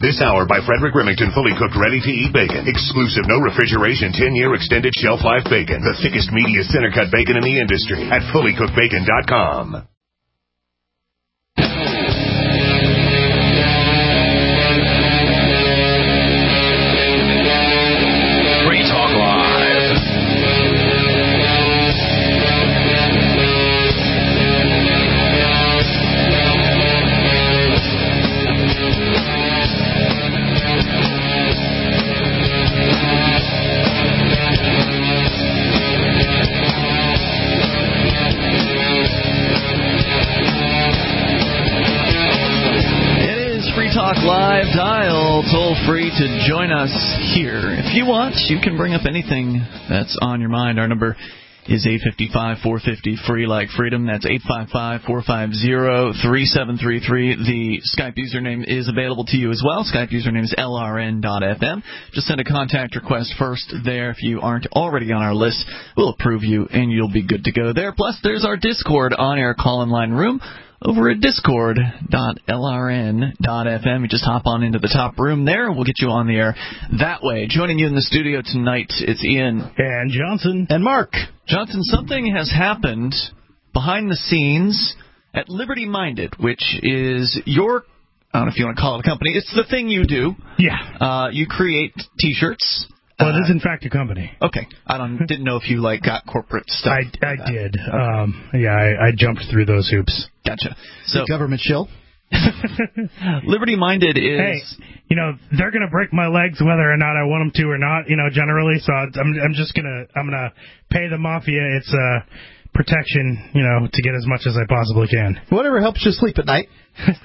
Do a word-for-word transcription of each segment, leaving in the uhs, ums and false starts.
This hour by Frederick Remington, fully cooked, ready-to-eat bacon. Exclusive, no refrigeration, ten-year extended shelf life bacon. The thickest, meatiest, center-cut bacon in the industry at fully cooked bacon dot com. Free Talk Live. Talk Live, dial toll free to join us here. If you want, you can bring up anything that's on your mind. Our number is eight five five, four five zero, free like freedom. That's eight five five, four five zero, three seven three three. The Skype username is available to you as well. Skype username is L R N dot F M. Just send a contact request first there. If you aren't already on our list, we'll approve you and you'll be good to go there. Plus, there's our Discord on-air call-in line room over at discord dot L R N dot F M. You just hop on into the top room there. We'll get you on the air that way. Joining you in the studio tonight, it's Ian. And Johnson. And Mark. Johnson, something has happened behind the scenes at Liberty Minded, which is your, I don't know if you want to call it a company. It's the thing you do. Yeah. Uh, you create T-shirts. Well, it is, in fact, a company. Okay. I don't didn't know if you, like, got corporate stuff. I, I like did. Okay. Um, yeah, I, I jumped through those hoops. Gotcha. So the government shill. Liberty Minded is... Hey, you know, they're going to break my legs whether or not I want them to or not, you know, generally. So I'm, I'm just going to I'm gonna pay the mafia its uh, protection, you know, to get as much as I possibly can. Whatever helps you sleep at night.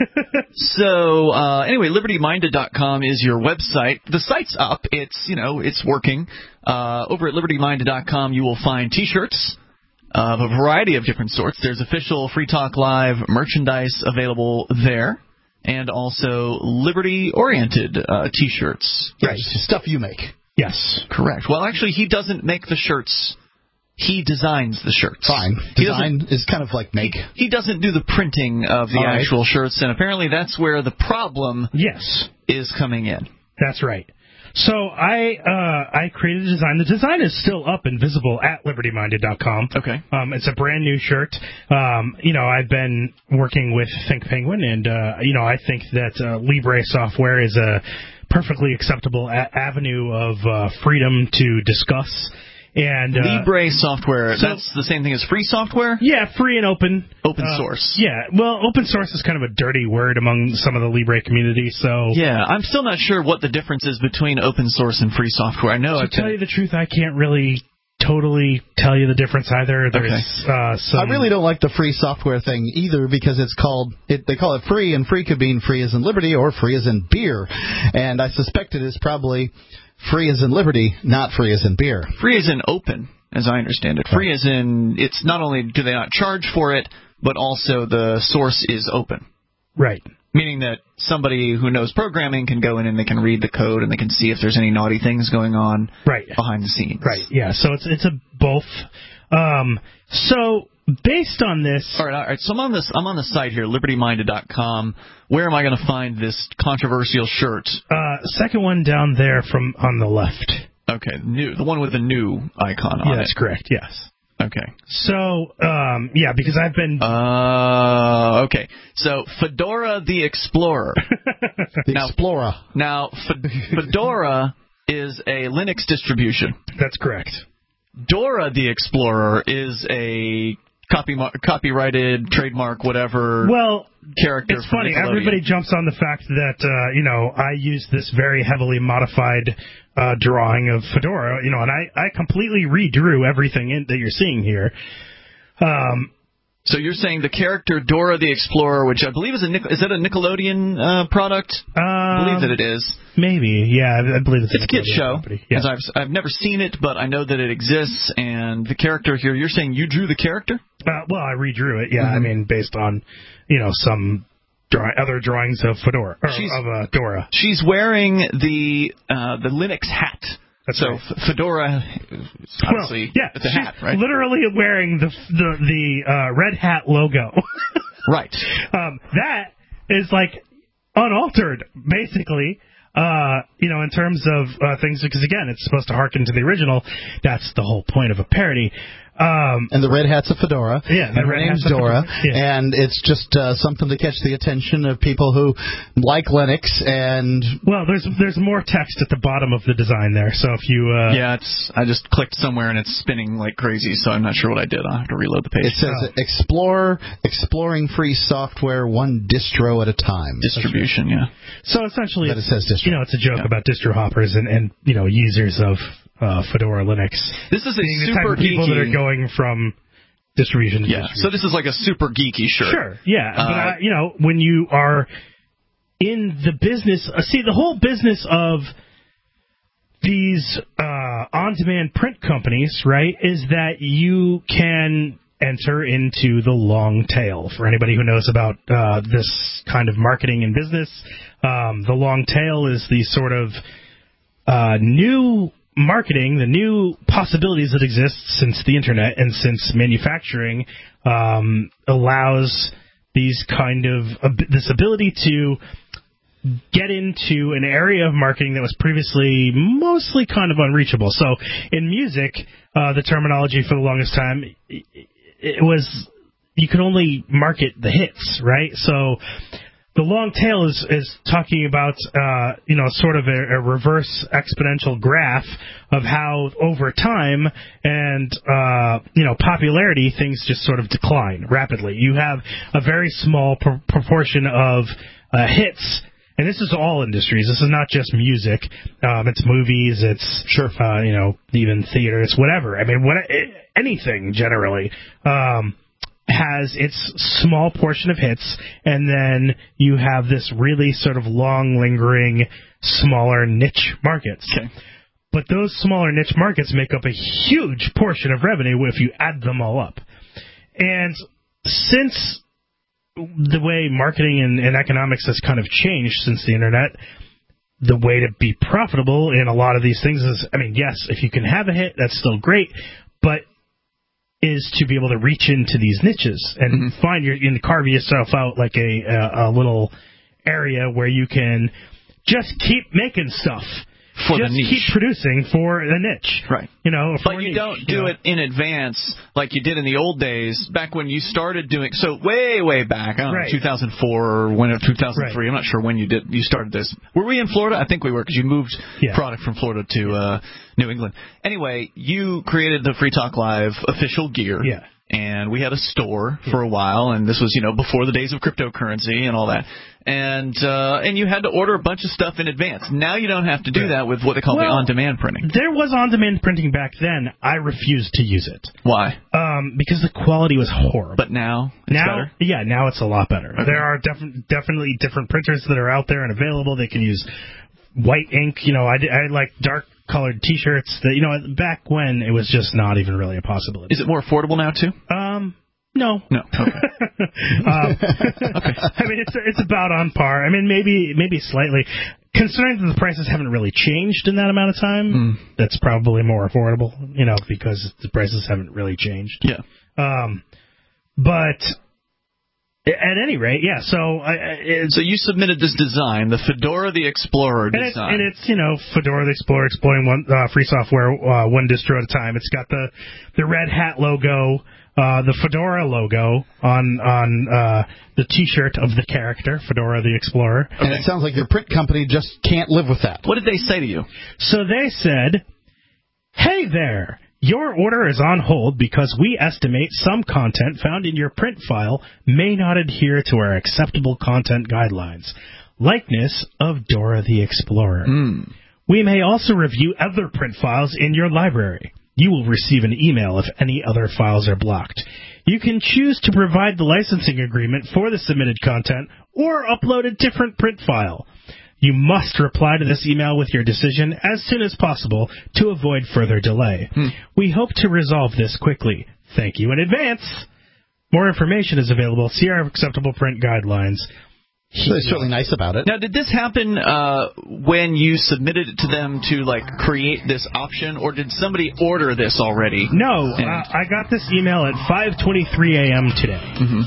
So, uh, anyway, liberty minded dot com is your website. The site's up. It's, you know, it's working. Uh, over at liberty minded dot com, you will find T-shirts of a variety of different sorts. There's official Free Talk Live merchandise available there, and also Liberty-oriented uh, T-shirts. Right. Stuff you make. Yes. Correct. Well, actually, he doesn't make the shirts. He designs the shirts. Fine. Design is kind of like make. He doesn't do the printing of the All actual right. shirts, and apparently that's where the problem yes. is coming in. That's right. So I uh, I created a design. The design is still up and visible at liberty minded dot com. Okay. Um, it's a brand new shirt. Um, you know, I've been working with Think Penguin, and, uh, you know, I think that uh, Libre software is a perfectly acceptable a- avenue of uh, freedom to discuss. And uh, Libre software, so, that's the same thing as free software? Yeah, free and open. Open uh, source. Yeah, well, open source is kind of a dirty word among some of the Libre community, so... Yeah, I'm still not sure what the difference is between open source and free software. I know... To I've tell been... you the truth, I can't really totally tell you the difference either. There's, okay. uh, some... I really don't like the free software thing either because it's called, it, they call it free, and free could mean free as in liberty or free as in beer. And I suspect it is probably free as in liberty, not free as in beer. Free as in open, as I understand it. Free as in, it's not only do they not charge for it, but also the source is open. Right. Meaning that somebody who knows programming can go in and they can read the code and they can see if there's any naughty things going on right. behind the scenes. Right, yeah. So it's it's a both. Um, so based on this... All right, all right. So I'm on this. I'm on the site here, liberty minded dot com. Where am I going to find this controversial shirt? Uh, second one down there from on the left. Okay, new, the one with the new icon on yeah, it. That's correct, yes. Okay. So, um, yeah, because I've been... Uh, okay. So, Fedora the Explorer. the now, Explorer. Now, Fedora is a Linux distribution. That's correct. Dora the Explorer is a copy, copyrighted, trademark, whatever well, character. It's funny. Everybody jumps on the fact that, uh, you know, I use this very heavily modified uh, drawing of Fedora, you know, and I, I completely redrew everything in, that you're seeing here. Um, so you're saying the character Dora the Explorer, which I believe is a is that a Nickelodeon uh, product? Um, I believe that it is. Maybe, yeah, I believe it's. It's a kid show. Yeah. I've I've never seen it, but I know that it exists. And the character here, you're saying you drew the character? Uh, well, I redrew it. Yeah, mm-hmm. I mean, based on you know some draw- other drawings of Fedora or of uh, Dora. She's wearing the uh, the Linux hat. That's so right. F- Fedora, obviously, well, yeah, it's a she's hat, right? Literally wearing the the the uh, Red Hat logo. Right. Um, that is like unaltered, basically. Uh, you know, in terms of uh, things, because again, it's supposed to harken to the original. That's the whole point of a parody. Um, and the Red Hat's a fedora. Yeah, and her name's Dora. Yeah. And it's just uh, something to catch the attention of people who like Linux. And well, there's there's more text at the bottom of the design there. So if you uh, yeah, it's I just clicked somewhere and it's spinning like crazy. So I'm not sure what I did. I'll have to reload the page. It says oh. Explore exploring free software one distro at a time. Distribution, yeah. So essentially, but it says distro. You know, it's a joke yeah. about distro hoppers and and you know users of. Uh, Fedora Linux. This is a Being super the type of people geeky. that are going from distribution to yeah. distribution. So this is like a super geeky shirt. Sure, yeah. Uh, but, uh, you know, when you are in the business, uh, see, the whole business of these uh, on-demand print companies, right, is that you can enter into the long tail. For anybody who knows about uh, this kind of marketing and business, um, the long tail is the sort of uh, new marketing, the new possibilities that exist since the internet and since manufacturing um, allows these kind of uh, this ability to get into an area of marketing that was previously mostly kind of unreachable. So in music, uh, the terminology for the longest time it, it was you could only market the hits, right? So the long tail is, is talking about, uh, you know, sort of a, a reverse exponential graph of how over time and, uh, you know, popularity, things just sort of decline rapidly. You have a very small pr- proportion of uh, hits, and this is all industries. This is not just music. Um, it's movies. It's, sure. uh, you know, even theater. It's whatever. I mean, what anything generally. Um has its small portion of hits, and then you have this really sort of long, lingering, smaller niche markets. Okay. But those smaller niche markets make up a huge portion of revenue if you add them all up. And since the way marketing and, and economics has kind of changed since the internet, the way to be profitable in a lot of these things is, I mean, yes, if you can have a hit, that's still great, but is to be able to reach into these niches and mm-hmm. find your and carve yourself out like a, a a little area where you can just keep making stuff. For just the niche. keep producing for the niche. Right. You know, but for you niche, don't do you know? it in advance like you did in the old days, back when you started doing so way, way back, I don't right. know, two thousand four or when two thousand three. Right. I'm not sure when you did you started this. Were we in Florida? I think we were because you moved yeah. product from Florida to uh, New England. Anyway, you created the Free Talk Live official gear. Yeah. And we had a store for a while, and this was, you know, before the days of cryptocurrency and all that. And uh, and you had to order a bunch of stuff in advance. Now you don't have to do that with what they call well, the on-demand printing. There was on-demand printing back then. I refused to use it. Why? Um, because the quality was horrible. But now it's now, better? Yeah, now it's a lot better. Okay. There are def- definitely different printers that are out there and available. They can use white ink. You know, I, I like dark colored T-shirts that, you know, back when it was just not even really a possibility. Is it more affordable now too? Um, no. No. Okay. um, okay. I mean, it's it's about on par. I mean, maybe maybe slightly. Considering that the prices haven't really changed in that amount of time, mm. that's probably more affordable. You know, because the prices haven't really changed. Yeah. Um, but. At any rate, yeah. So, I, so you submitted this design, the Fedora the Explorer and design, it's, and it's you know Fedora the Explorer exploring one uh, free software uh, one distro at a time. It's got the the Red Hat logo, uh, the Fedora logo on on uh, the T-shirt of the character Fedora the Explorer. Okay. And it sounds like your print company just can't live with that. What did they say to you? So they said, "Hey there. Your order is on hold because we estimate some content found in your print file may not adhere to our acceptable content guidelines. Likeness of Dora the Explorer. Mm. We may also review other print files in your library. You will receive an email if any other files are blocked. You can choose to provide the licensing agreement for the submitted content or upload a different print file. You must reply to this email with your decision as soon as possible to avoid further delay. Hmm. We hope to resolve this quickly. Thank you in advance. More information is available. See our acceptable print guidelines." So it's really nice about it. Now, did this happen uh, when you submitted it to them to, like, create this option, or did somebody order this already? No, uh, I got this email at five twenty-three a.m. today. Mm-hmm.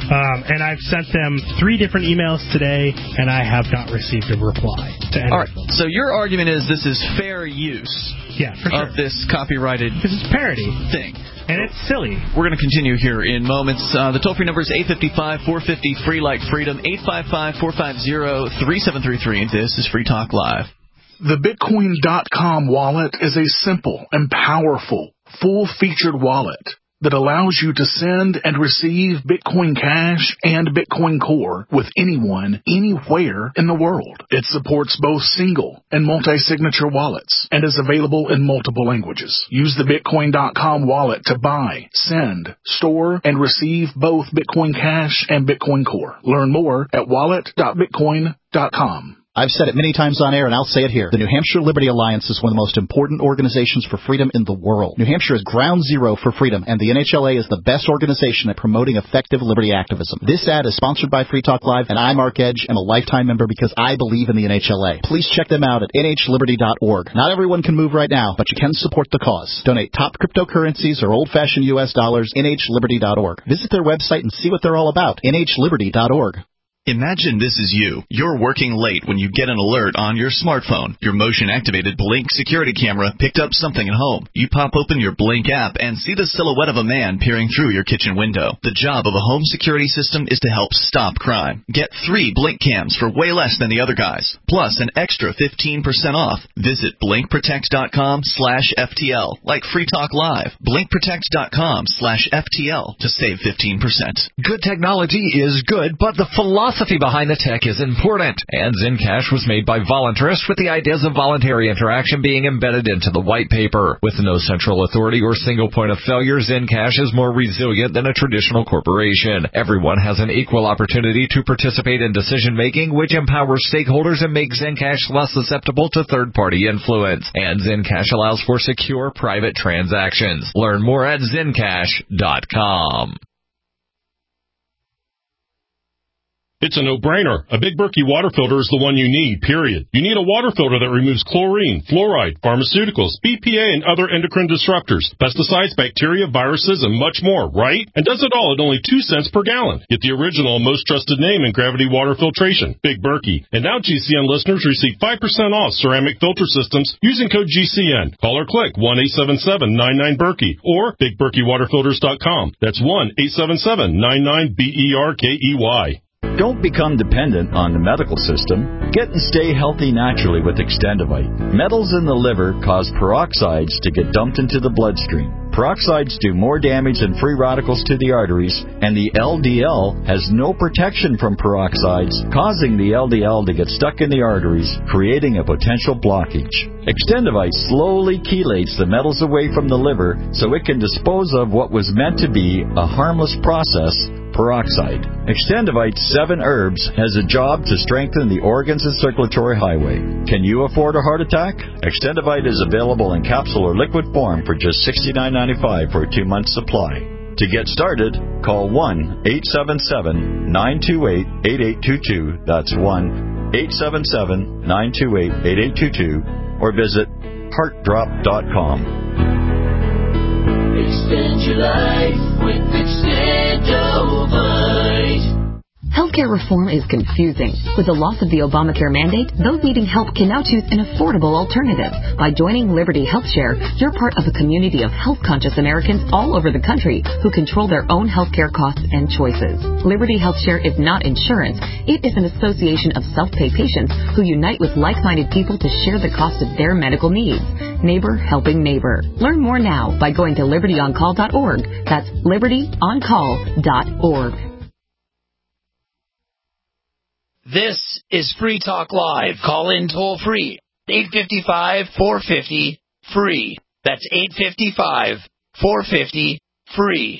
Um, and I've sent them three different emails today, and I have not received a reply to any All right. of them. So your argument is this is fair use yeah, for sure. of this copyrighted because it's parody thing. And it's silly. We're going to continue here in moments. Uh, the toll-free number is eight five five, four five zero, free like freedom, eight five five, four five zero, three seven three three. This is Free Talk Live. The Bitcoin dot com wallet is a simple and powerful, full-featured wallet that allows you to send and receive Bitcoin Cash and Bitcoin Core with anyone, anywhere in the world. It supports both single and multi-signature wallets and is available in multiple languages. Use the Bitcoin dot com wallet to buy, send, store, and receive both Bitcoin Cash and Bitcoin Core. Learn more at wallet dot bitcoin dot com. I've said it many times on air, and I'll say it here. The New Hampshire Liberty Alliance is one of the most important organizations for freedom in the world. New Hampshire is ground zero for freedom, and the N H L A is the best organization at promoting effective liberty activism. This ad is sponsored by Free Talk Live, and I, Mark Edge, am a lifetime member because I believe in the N H L A. Please check them out at N H liberty dot org. Not everyone can move right now, but you can support the cause. Donate top cryptocurrencies or old-fashioned U S dollars, N H liberty dot org. Visit their website and see what they're all about, N H liberty dot org. Imagine this is you. You're working late when you get an alert on your smartphone. Your motion-activated Blink security camera picked up something at home. You pop open your Blink app and see the silhouette of a man peering through your kitchen window. The job of a home security system is to help stop crime. Get three Blink cams for way less than the other guys, plus an extra fifteen percent off. Visit blink protect dot com slash F T L, like Free Talk Live. blink protect dot com slash F T L to save fifteen percent. Good technology is good, but the philosophy behind the tech is important. And Zencash was made by voluntarists with the ideas of voluntary interaction being embedded into the white paper. With no central authority or single point of failure, Zencash is more resilient than a traditional corporation. Everyone has an equal opportunity to participate in decision-making, which empowers stakeholders and makes Zencash less susceptible to third-party influence. And Zencash allows for secure private transactions. Learn more at zencash dot com. It's a no-brainer. A Big Berkey water filter is the one you need, period. You need a water filter that removes chlorine, fluoride, pharmaceuticals, B P A, and other endocrine disruptors, pesticides, bacteria, viruses, and much more, right? And does it all at only two cents per gallon. Get the original and most trusted name in gravity water filtration, Big Berkey. And now G C N listeners receive five percent off ceramic filter systems using code G C N. Call or click one eight seven seven nine nine Berkey or big berkey water filters dot com. That's one eight seven seven nine nine B E R K E Y. Don't become dependent on the medical system. Get and stay healthy naturally with Extendivite. Metals in the liver cause peroxides to get dumped into the bloodstream. Peroxides do more damage than free radicals to the arteries, and the L D L has no protection from peroxides, causing the L D L to get stuck in the arteries, creating a potential blockage. Extendivite slowly chelates the metals away from the liver so it can dispose of what was meant to be a harmless process, peroxide. Extendivite's seven herbs has a job to strengthen the organs and circulatory highway. Can you afford a heart attack? Extendivite is available in capsule or liquid form for just sixty-nine ninety-five for a two-month supply. To get started, call one eight seven seven nine two eight eight eight two two. That's one eight seven seven nine two eight eight eight two two, or visit heart drop dot com. Extend your life with Extendovite. Healthcare reform is confusing. With the loss of the Obamacare mandate, those needing help can now choose an affordable alternative. By joining Liberty HealthShare, you're part of a community of health-conscious Americans all over the country who control their own healthcare costs and choices. Liberty HealthShare is not insurance. It is an association of self-pay patients who unite with like-minded people to share the cost of their medical needs. Neighbor helping neighbor. Learn more now by going to liberty on call dot org. That's liberty on call dot org. This is Free Talk Live. Call in toll free. eight five five, four five zero, free. That's eight five five, four five zero, free.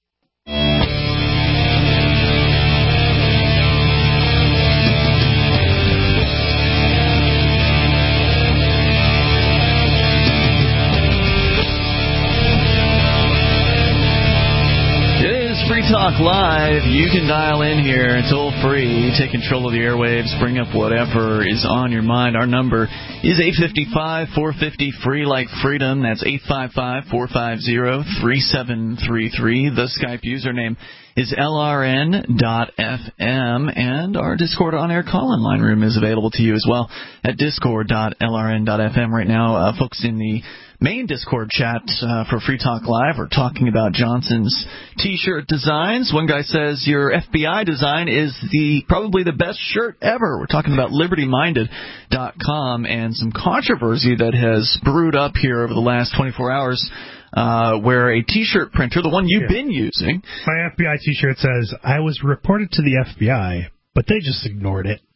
Free Talk Live. You can dial in here. It's all free. Take control of the airwaves. Bring up whatever is on your mind. Our number is eight five five, four five zero, free like freedom. That's eight five five, four five zero, three seven three three. The Skype username is L R N dot F M, and our Discord on-air call-in line room is available to you as well at discord dot L R N dot F M. Right now, uh, folks in the main Discord chat uh, for Free Talk Live are talking about Johnson's T-shirt designs. One guy says your F B I design is the probably the best shirt ever. We're talking about liberty minded dot com and some controversy that has brewed up here over the last twenty-four hours. Uh, where a T-shirt printer, the one you've yeah. been using. My F B I T-shirt says, I was reported to the F B I, but they just ignored it.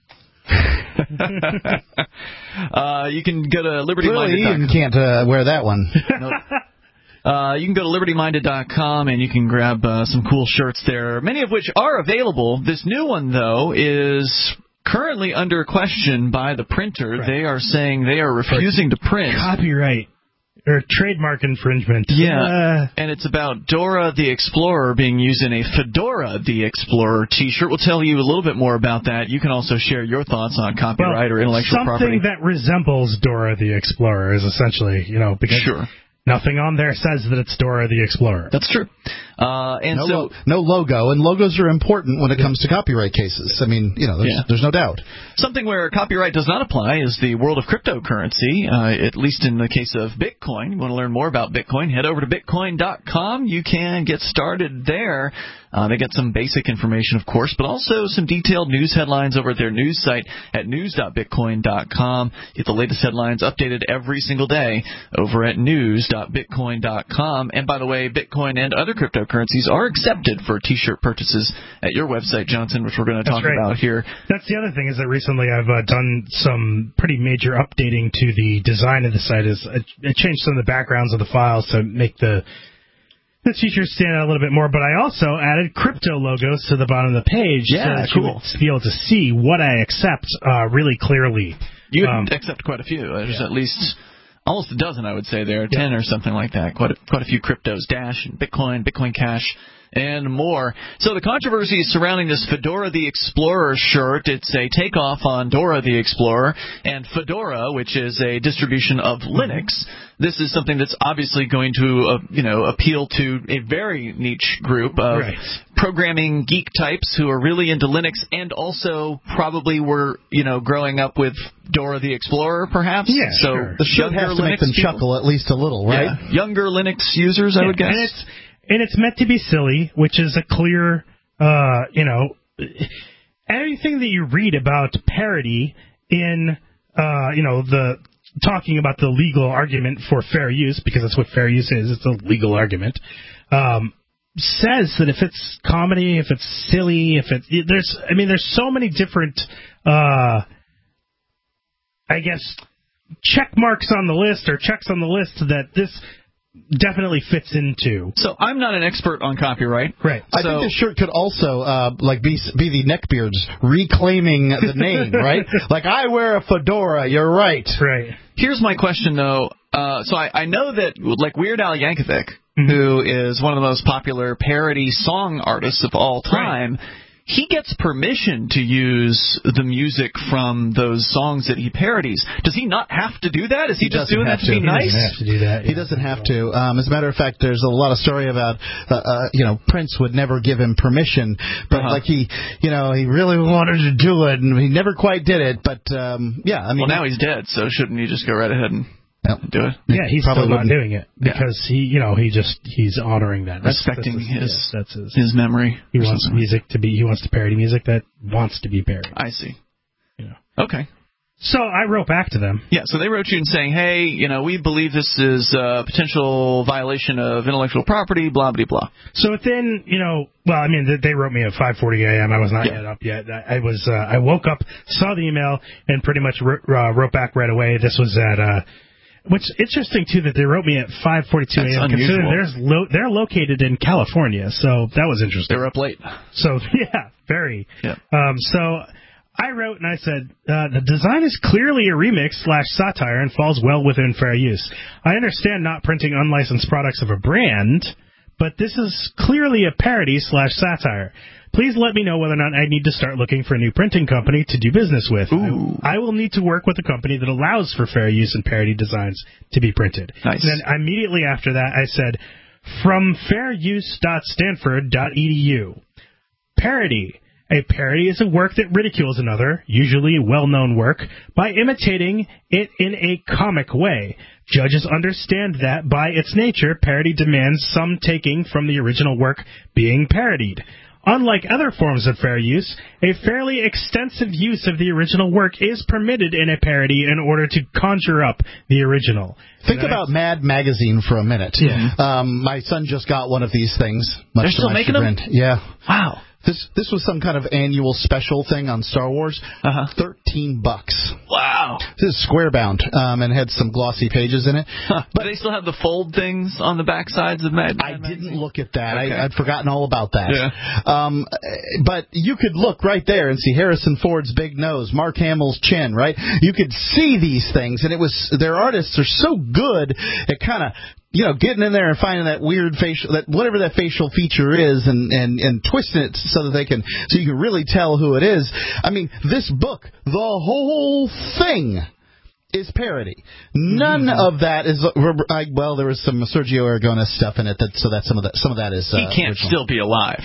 uh, you can go to liberty minded dot com. Really, Ian can't uh, wear that one. Nope. Uh, you can go to liberty minded dot com and you can grab uh, some cool shirts there, many of which are available. This new one, though, is currently under question by the printer. Right. They are saying they are refusing to print. Copyright. Or trademark infringement. Yeah, uh, and it's about Dora the Explorer being used in a Fedora the Explorer T-shirt. We'll tell you a little bit more about that. You can also share your thoughts on copyright well, or intellectual something property. Something that resembles Dora the Explorer is essentially, you know, because sure. nothing on there says that it's Dora the Explorer. That's true. Uh, and no, so lo- no logo, and logos are important when it comes to copyright cases. I mean, you know, there's, yeah. there's no doubt. Something where copyright does not apply is the world of cryptocurrency, uh, at least in the case of Bitcoin. You want to learn more about Bitcoin, head over to bitcoin dot com. You can get started there. Uh, they get some basic information, of course, but also some detailed news headlines over at their news site at news dot bitcoin dot com. Get the latest headlines updated every single day over at news dot bitcoin dot com. And by the way, Bitcoin and other cryptocurrencies are accepted for T-shirt purchases at your website, Johnson, which we're going to talk right. about here. That's the other thing is that recently I've uh, done some pretty major updating to the design of the site. Is I, I changed some of the backgrounds of the files to make the the T-shirts stand out a little bit more, but I also added crypto logos to the bottom of the page yeah, so that cool. you would be able to see what I accept uh, really clearly. You um, accept quite a few. There's yeah. at least almost a dozen, I would say, there, ten yeah. or something like that. Quite a, quite a few cryptos, Dash and Bitcoin, Bitcoin Cash, and more. So the controversy surrounding this Fedora the Explorer shirt, it's a takeoff on Dora the Explorer, and Fedora, which is a distribution of Linux. This is something that's obviously going to, uh, you know, appeal to a very niche group of right. programming geek types who are really into Linux and also probably were, you know, growing up with Dora the Explorer, perhaps. Yeah, so sure. The shirt has to Linux make them people. chuckle at least a little, right? Yeah. Younger Linux users, I yeah. would guess. And it's, and it's meant to be silly, which is a clear, uh, you know, anything that you read about parody in, uh, you know, the talking about the legal argument for fair use, because that's what fair use is, it's a legal argument, um, says that if it's comedy, if it's silly, if it, there's, I mean, there's so many different, uh, I guess, check marks on the list or checks on the list that this definitely fits into. So I'm not an expert on copyright. Right. I so, think this shirt could also uh, like be be the neckbeards reclaiming the name, right? Like, I wear a fedora. You're right. Right. Here's my question, though. Uh, so I, I know that, like, Weird Al Yankovic, mm-hmm. who is one of the most popular parody song artists of all time, right. he gets permission to use the music from those songs that he parodies. Does he not have to do that? Is he, he just doing that to, to be he nice? He doesn't have to do that. He yeah. doesn't have to. Um, as a matter of fact, there's a lot of story about, uh, uh, you know, Prince would never give him permission, but uh-huh. like he, you know, he really wanted to do it, and he never quite did it. But um, yeah, I mean, well, now he's dead, so shouldn't he just go right ahead and Yep. do it? Yeah, he's Probably still not wouldn't. doing it because yeah. he, you know, he just he's honoring that, that's, respecting that's his, his yeah, that's his his memory. He wants something. music to be. He wants to parody music that wants to be parodied. I see. You know. Okay. So I wrote back to them. Yeah, so they wrote you and saying, hey, you know, we believe this is a potential violation of intellectual property, blah, blah, blah. So within, you know, well, I mean, they wrote me at five forty a.m. I was not yeah. yet up yet. I, I was, uh, I woke up, saw the email, and pretty much wrote, uh, wrote back right away. This was at, uh, which interesting too that they wrote me at five forty-two a.m. Considering there's lo- they're located in California, so that was interesting. They were up late. So yeah, very. Yeah. Um, so I wrote and I said uh, the design is clearly a remix slash satire and falls well within fair use. I understand not printing unlicensed products of a brand, but this is clearly a parody slash satire. Please let me know whether or not I need to start looking for a new printing company to do business with. I, I will need to work with a company that allows for fair use and parody designs to be printed. Nice. And then immediately after that, I said, from fair use dot stanford dot e d u. Parody. A parody is a work that ridicules another, usually a well-known work, by imitating it in a comic way. Judges understand that, by its nature, parody demands some taking from the original work being parodied. Unlike other forms of fair use, a fairly extensive use of the original work is permitted in a parody in order to conjure up the original. Think about Mad Magazine for a minute. Yeah. Um, my son just got one of these things. Much They're to still my making chagrin. them? Yeah. Wow. This this was some kind of annual special thing on Star Wars. Uh-huh. Thirteen bucks. Wow. This is square bound, um, and had some glossy pages in it. Huh. But do they still have the fold things on the back sides of Mad I Magazine? didn't look at that. Okay. I, I'd forgotten all about that. Yeah. Um, but you could look right there and see Harrison Ford's big nose, Mark Hamill's chin, right? You could see these things, and it was their artists are so good at kind of, you know, getting in there and finding that weird facial, that whatever that facial feature is, and, and, and twisting it so that they can, so you can really tell who it is. I mean, this book, the whole thing is parody. None mm-hmm. of that is, I, well, there was some Sergio Aragonés stuff in it, that, so that some of that, some of that is. Uh, he can't original. Still be alive.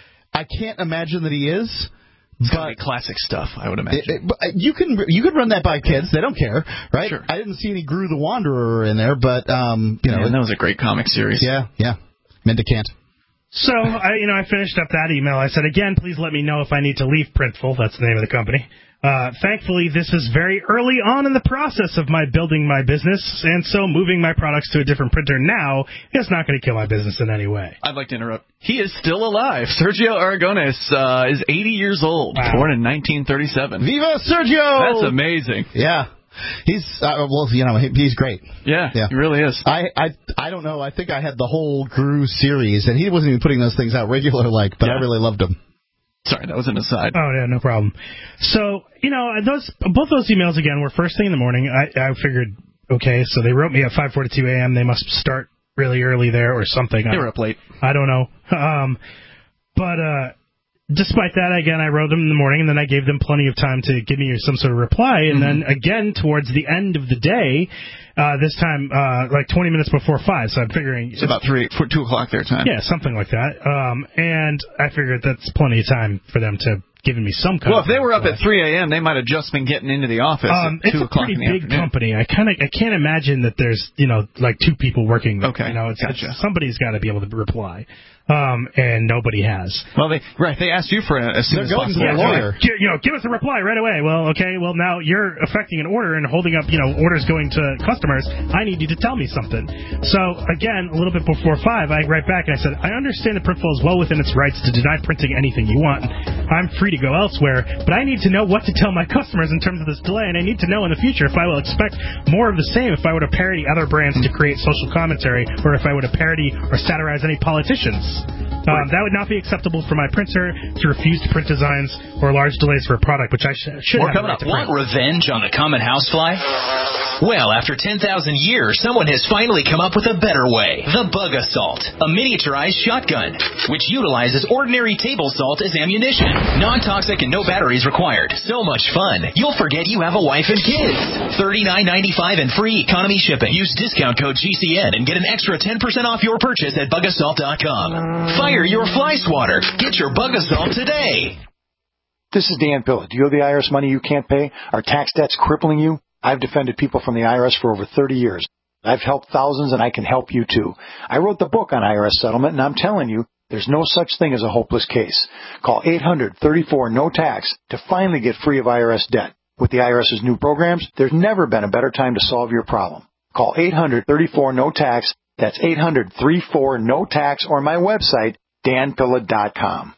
I can't imagine that he is. It's gotta be classic stuff, I would imagine. It, it, you can you could run that by kids; they don't care, right? Sure. I didn't see any Gru the Wanderer in there, but um, you know, Man, that was a great comic series. Yeah, yeah, Mendicant. So, I, you know, I finished up that email. I said, again, please let me know if I need to leave Printful. That's the name of the company. Uh, thankfully, this is very early on in the process of my building my business, and so moving my products to a different printer now is not going to kill my business in any way. I'd like to interrupt. He is still alive. Sergio Aragonés uh, is eighty years old, wow. born in nineteen thirty-seven. Viva Sergio! That's amazing. Yeah. He's, uh, well, you know, he, he's great. Yeah, yeah, he really is. I, I I don't know. I think I had the whole Gru series, and he wasn't even putting those things out regular like, but yeah. I really loved him. Sorry, that was an aside. Oh, yeah, no problem. So, you know, those both those emails, again, were first thing in the morning. I, I figured, okay, so they wrote me at five forty-two a.m. They must start really early there or something. They were up late. I don't know. Um, but uh, despite that, again, I wrote them in the morning, and then I gave them plenty of time to give me some sort of reply. And mm-hmm. then, again, towards the end of the day, uh, this time, uh, like twenty minutes before five, so I'm figuring... It's about three, for two o'clock their time. Yeah, something like that. Um, and I figured that's plenty of time for them to giving me some kind well, of... Well, if they were up at three a.m., they might have just been getting into the office um, at two o'clock in the It's a pretty big company. I kind of I can't imagine that there's, you know, like two people working there. Okay, you know, it's, gotcha. it's, somebody's got to be able to reply. Um, and nobody has. Well, they right. They asked you for a, as soon as possible. Yeah, lawyer. Like, you know, give us a reply right away. Well, okay. Well, now you're affecting an order and holding up, you know, orders going to customers. I need you to tell me something. So again, a little bit before five, I write back and I said, I understand that Printful is well within its rights to deny printing anything you want. I'm free to go elsewhere, but I need to know what to tell my customers in terms of this delay, and I need to know in the future if I will expect more of the same if I were to parody other brands to create social commentary, or if I were to parody or satirize any politicians. Um, that would not be acceptable for my printer to refuse to print designs or large delays for a product, which I sh- should More have. coming up. Want revenge on the common housefly? Well, after ten thousand years, someone has finally come up with a better way. The Bug Assault, a miniaturized shotgun, which utilizes ordinary table salt as ammunition. Non-toxic and no batteries required. So much fun, you'll forget you have a wife and kids. thirty-nine ninety-five and free economy shipping. Use discount code G C N and get an extra ten percent off your purchase at bug assault dot com. Fire your fly swatter. Get your Bug Assault today. This is Dan Pilla. Do you owe the I R S money you can't pay? Are tax debts crippling you? I've defended people from the I R S for over thirty years. I've helped thousands, and I can help you too. I wrote the book on I R S settlement, and I'm telling you, there's no such thing as a hopeless case. Call eight hundred thirty-four no tax to finally get free of I R S debt. With the IRS's new programs, there's never been a better time to solve your problem. Call eight hundred thirty-four no tax. That's eight hundred thirty-four no tax, or my website, dan pilla dot com.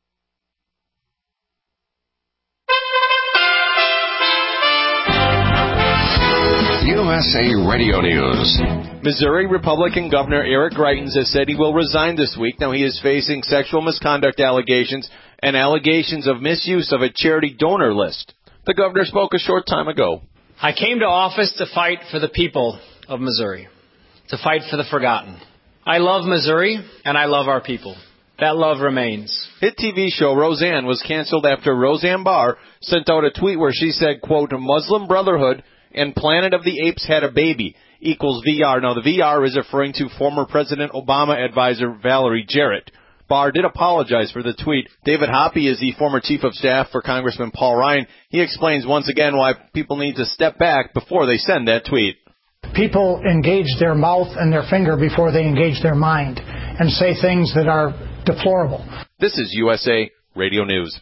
U S A Radio News. Missouri Republican Governor Eric Greitens has said he will resign this week. Now, he is facing sexual misconduct allegations and allegations of misuse of a charity donor list. The governor spoke a short time ago. I came to office to fight for the people of Missouri, to fight for the forgotten. I love Missouri, and I love our people. That love remains. Hit T V show Roseanne was canceled after Roseanne Barr sent out a tweet where she said, quote, Muslim Brotherhood and Planet of the Apes had a baby equals V R. Now, the V R is referring to former President Obama advisor Valerie Jarrett. Barr did apologize for the tweet. David Hoppe is the former chief of staff for Congressman Paul Ryan. He explains once again why people need to step back before they send that tweet. People engage their mouth and their finger before they engage their mind and say things that are deplorable. This is U S A Radio News.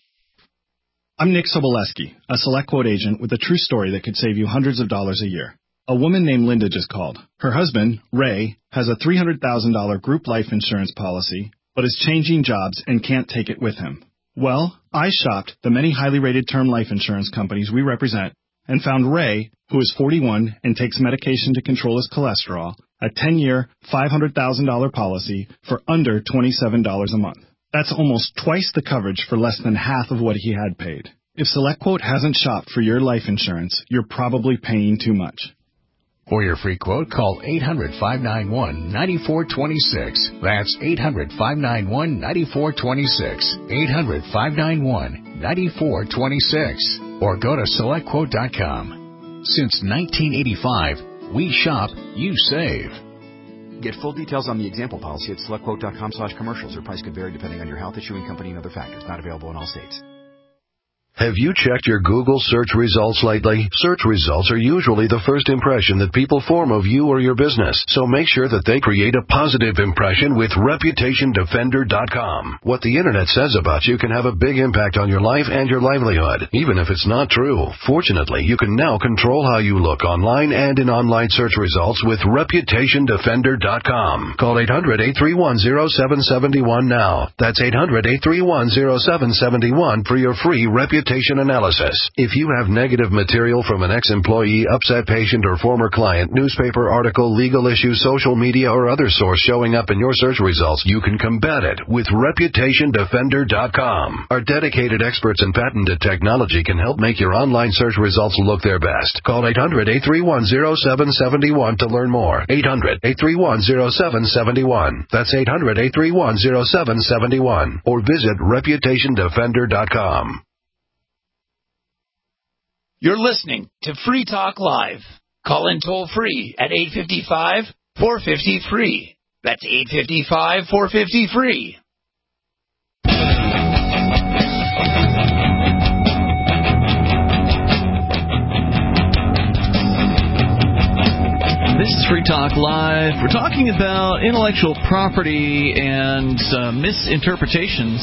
I'm Nick Soboleski, a SelectQuote agent with a true story that could save you hundreds of dollars a year. A woman named Linda just called. Her husband, Ray, has a three hundred thousand dollars group life insurance policy, but is changing jobs and can't take it with him. Well, I shopped the many highly rated term life insurance companies we represent and found Ray, who is forty-one and takes medication to control his cholesterol, a ten-year, five hundred thousand dollars policy for under twenty-seven dollars a month. That's almost twice the coverage for less than half of what he had paid. If SelectQuote hasn't shopped for your life insurance, you're probably paying too much. For your free quote, call eight hundred, five nine one, nine four two six. That's eight hundred, five nine one, nine four two six. eight hundred, five nine one, nine four two six. Or go to select quote dot com. Since nineteen eighty-five, we shop, you save. Get full details on the example policy at select quote dot com slash commercials. Your price could vary depending on your health, issuing company, and other factors. Not available in all states. Have you checked your Google search results lately? Search results are usually the first impression that people form of you or your business, so make sure that they create a positive impression with reputation defender dot com. What the Internet says about you can have a big impact on your life and your livelihood, even if it's not true. Fortunately, you can now control how you look online and in online search results with reputation defender dot com. Call eight hundred, eight three one, zero seven seven one now. That's eight hundred, eight three one, zero seven seven one for your free reputation analysis. If you have negative material from an ex-employee, upset patient, or former client, newspaper article, legal issue, social media, or other source showing up in your search results, you can combat it with reputation defender dot com. Our dedicated experts in patented technology can help make your online search results look their best. Call eight hundred, eight three one, zero seven seven one to learn more. eight hundred, eight three one, zero seven seven one. That's eight hundred, eight three one, zero seven seven one. Or visit reputation defender dot com. You're listening to Free Talk Live. Call in toll free at eight five five, four five zero, free. That's eight five five, four five zero, free. This is Free Talk Live. We're talking about intellectual property and uh, misinterpretations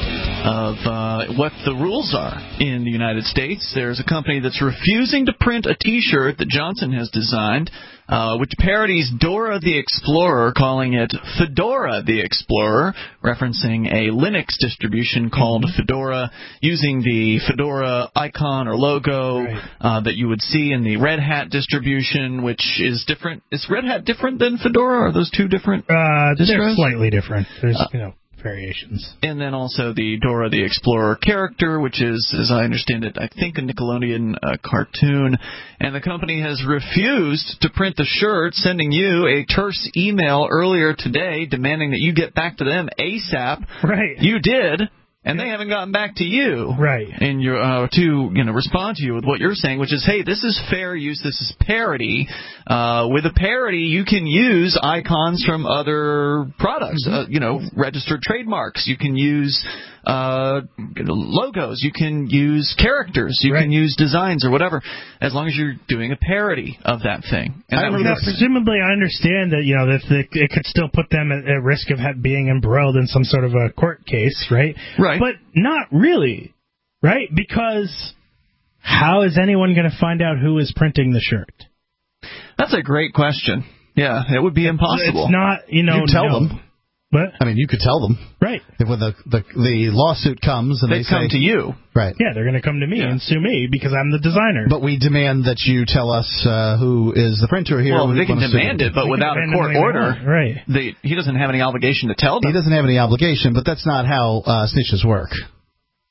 of uh, what the rules are in the United States. There's a company that's refusing to print a T-shirt that Johnson has designed, uh, which parodies Dora the Explorer, calling it Fedora the Explorer, referencing a Linux distribution called Fedora, using the Fedora icon or logo right. uh, that you would see in the Red Hat distribution, which is different. Is Red Hat different than Fedora? Are those two different uh, distros? They're slightly different. There's, uh, you know, variations. And then also the Dora the Explorer character, which is, as I understand it, I think a Nickelodeon uh, cartoon. And the company has refused to print the shirt, sending you a terse email earlier today demanding that you get back to them ASAP. Right. You did. And they haven't gotten back to you, right? And your uh, to you know respond to you with what you're saying, which is, hey, this is fair use, this is parody. Uh, with a parody, you can use icons from other products, uh, you know, registered trademarks. You can use uh, logos. You can use characters. You right. can use designs or whatever, as long as you're doing a parody of that thing. And I that mean, now, presumably, I understand that you know that it could still put them at, at risk of being embroiled in some sort of a court case, right? Right. But not really, right? Because how is anyone going to find out who is printing the shirt? That's a great question. Yeah, it would be impossible. It's not, you know, you tell no. them. What? I mean, you could tell them. Right. If when the, the, the lawsuit comes and they, they come say, to you. Right. Yeah, they're going to come to me yeah. and sue me because I'm the designer. But we demand that you tell us uh, who is the printer here. Well, we they can demand it, but without a court order. Right. They, he doesn't have any obligation to tell them. He doesn't have any obligation, but that's not how uh, snitches work.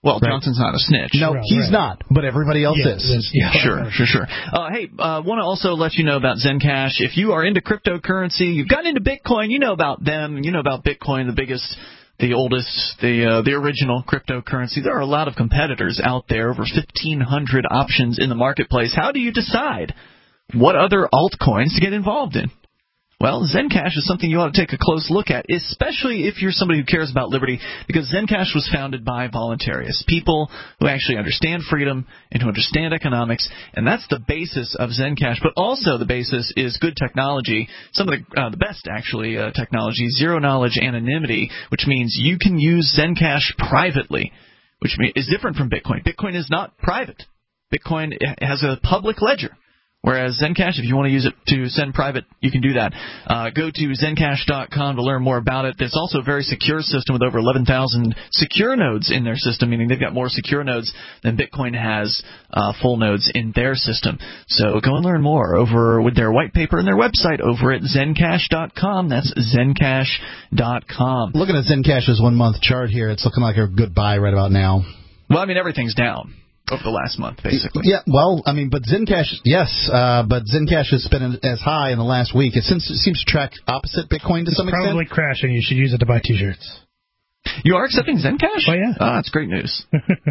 Well, Right. Johnson's not a snitch. No, Right, he's right. not, but everybody else Yeah, is. yeah. Sure, sure, sure. Uh, hey, uh, want to also let you know about Zencash. If you are into cryptocurrency, you've gotten into Bitcoin, you know about them, you know about Bitcoin, the biggest, the oldest, the uh, the original cryptocurrency. There are a lot of competitors out there, over fifteen hundred options in the marketplace. How do you decide what other altcoins to get involved in? Well, Zencash is something you ought to take a close look at, especially if you're somebody who cares about liberty, because Zencash was founded by voluntarists, people who actually understand freedom and who understand economics, and that's the basis of Zencash. But also the basis is good technology, some of the, uh, the best, actually, uh, technology, zero-knowledge anonymity, which means you can use Zencash privately, which is different from Bitcoin. Bitcoin is not private. Bitcoin has a public ledger. Whereas Zencash, if you want to use it to send private, you can do that. Uh, go to zencash dot com to learn more about it. It's also a very secure system with over eleven thousand secure nodes in their system, meaning they've got more secure nodes than Bitcoin has uh, full nodes in their system. So go and learn more over with their white paper and their website over at zencash dot com. That's zencash dot com. Looking at Zencash's one-month chart here, it's looking like a good buy right about now. Well, I mean, everything's down over the last month, basically. Yeah, well, I mean, but Zencash, yes, uh, but Zencash has been as high in the last week. It seems, it seems to track opposite Bitcoin to It's some extent. probably crashing. You should use it to buy T-shirts. You are accepting Zencash? Oh, yeah. Oh, that's great news.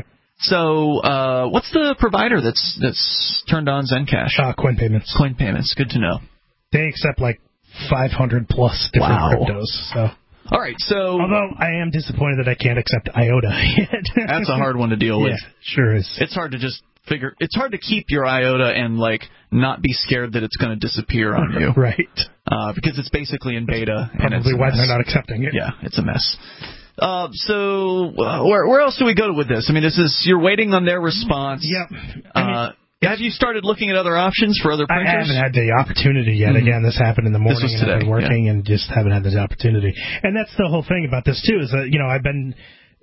So, uh, what's the provider that's that's turned on Zencash? Uh, Coin Payments. Coin Payments. Good to know. They accept like five hundred plus different Wow. cryptos. So. All right, so... Although I am disappointed that I can't accept IOTA yet. That's a hard one to deal with. Yeah, sure is. It's hard to just figure... It's hard to keep your IOTA and, like, not be scared that it's going to disappear on you. Right. Uh, because it's basically in beta. Probably and it's a why mess. they're not accepting it. Yeah, it's a mess. Uh, so, uh, where where else do we go with this? I mean, this is you're waiting on their response. Yep. I mean, uh, have you started looking at other options for other printers? I haven't had the opportunity yet. Mm-hmm. Again, this happened in the morning, This was and I've today, been working yeah. and just haven't had the opportunity. And that's the whole thing about this, too, is that, you know, I've been